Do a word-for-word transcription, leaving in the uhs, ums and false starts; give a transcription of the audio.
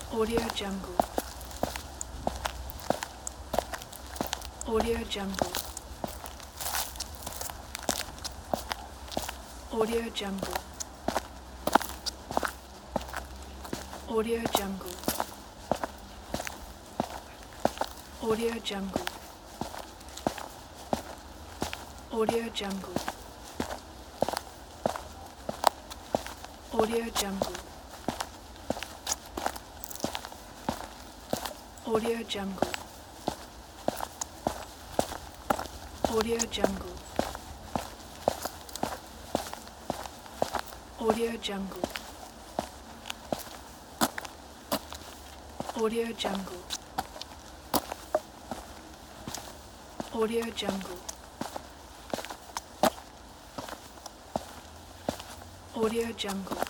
Audio Jungle. Audio Jungle. Audio Jungle. Audio Jungle. Audio Jungle. Audio Jungle. Audio Jungle. Audio Jungle. Audio Jungle. Audio Jungle. Audio Jungle. Audio Jungle. Audio Jungle.